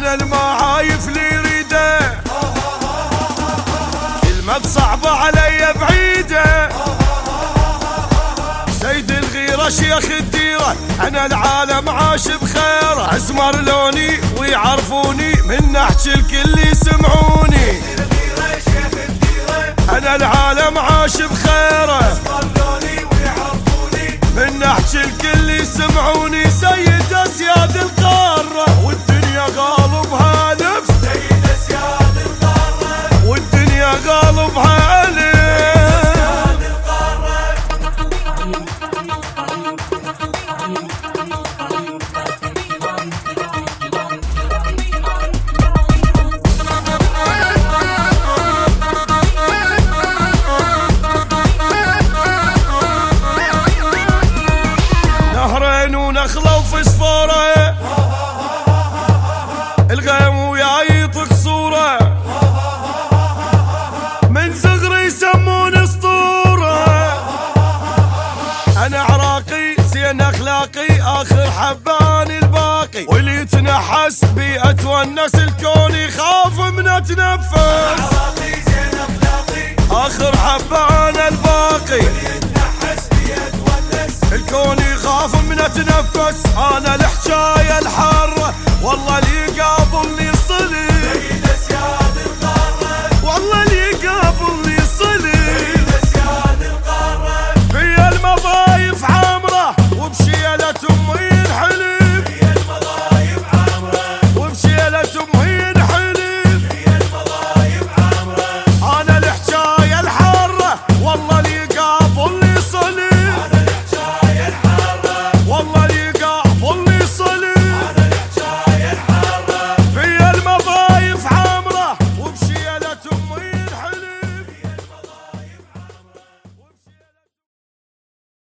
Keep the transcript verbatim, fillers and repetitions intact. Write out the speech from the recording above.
على المعايف اللي يريده، كلمة صعبة علي بعيدة، سيد الغيرة شيخ الديرة، أنا العالم عاش بخيره، أسمر لوني ويعرفوني من احكي الكل يسمعوني، أنا العالم عاش بخيره، من احكي الكل يسمعوني، سيد اسياد القارة والدنيا غالبها الف، سيد اسياد القارة والدنيا غالبها الف. نهرين ونخلة وفسفورة، الغيم وياي يطق صورة، من صغري يسمون اسطورة، انا عراقي زين اخلاقي، اخر حبان الباقي، واللي يتنحس بي اتونس، الكون يخاف من اتنفس، عراقي زين اخلاقي، اخر حبان الباقي، الكون يخاف من اتنفس، انا الحجايه الحاره والله لي